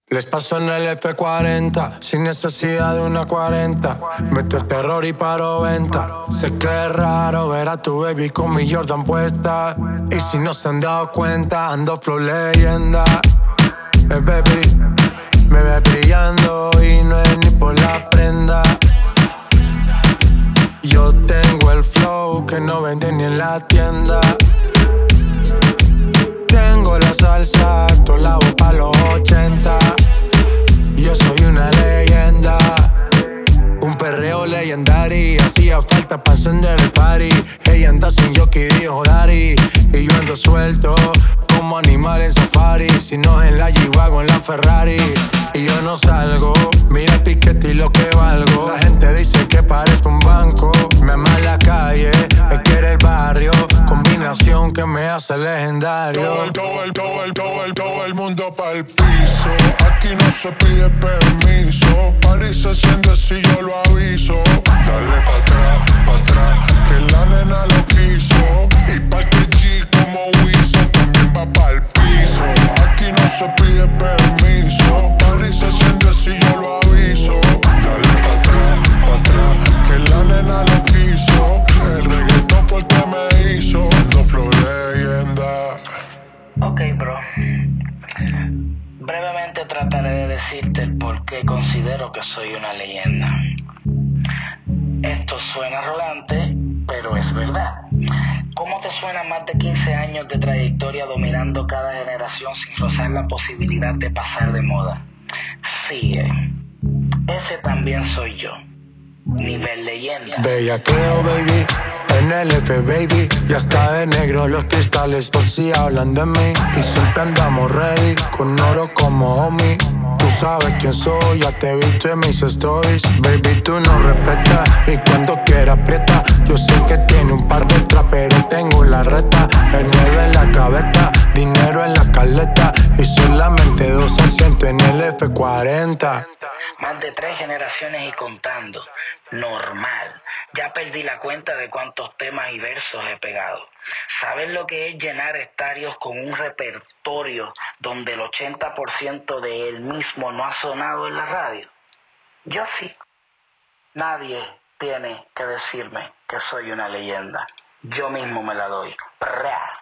Les paso en el F40, sin necesidad de una 40. Meto el terror y paro venta. Sé que es raro ver a tu baby con mi Jordan puesta. Y si no se han dado cuenta, ando flow leyenda. Baby, me ve brillando y no es ni por la prenda. Yo tengo el flow que no venden ni en la tienda. Tengo la salsa, todo lado pa' los 80. Yo soy una leyenda, un perreo legendario. Hacía falta pa' encender el party. Ella anda sin jockey, dijo Dari. Y yo ando suelto como animal en safari. Si no es en la G-Wagon, en la Ferrari. Y yo no salgo, mira el piquete y lo que valgo. La gente dice que parezco un banco. Me ama la calle, me quiere el barrio. Combinación que me hace legendario. Todo el mundo pa'l piso. Aquí no se pide permiso. Party se enciende si yo lo aviso. Dale pa' atrás, que la nena lo quiso. Y pa' que G como Wiso también va pa'l piso. Aquí no se pide permiso. Party se enciende si yo lo aviso. Dale pa' atrás, que la nena lo quiso. El reggaetón fue el que me hizo. No flow leyenda. Ok, bro. Brevemente trataré de decirte el por qué considero que soy una leyenda. Esto suena arrogante, pero es verdad. ¿Cómo te suena más de 15 años de trayectoria dominando cada generación sin rozar la posibilidad de pasar de moda? Sigue. Ese también soy yo. Nivel leyenda. Bellaqueo, baby, en el F, baby. Ya está de negro los cristales por si hablan de mí. Y siempre andamos ready, con oro como homie. Tú sabes quién soy, ya te he visto en mis stories. Baby, tú no respetas y cuando quieras aprieta. Yo sé que tiene un par de extras, pero tengo la reta. El 9 en la cabeza, dinero en la caleta. Y solamente 2 asientos en el F40. Más de 3 generaciones y contando. Normal. Ya perdí la cuenta de cuántos temas y versos he pegado. ¿Sabes lo que es llenar estadios con un repertorio donde el 80% de él mismo no ha sonado en la radio? Yo sí. Nadie tiene que decirme que soy una leyenda. Yo mismo me la doy. ¡Pra!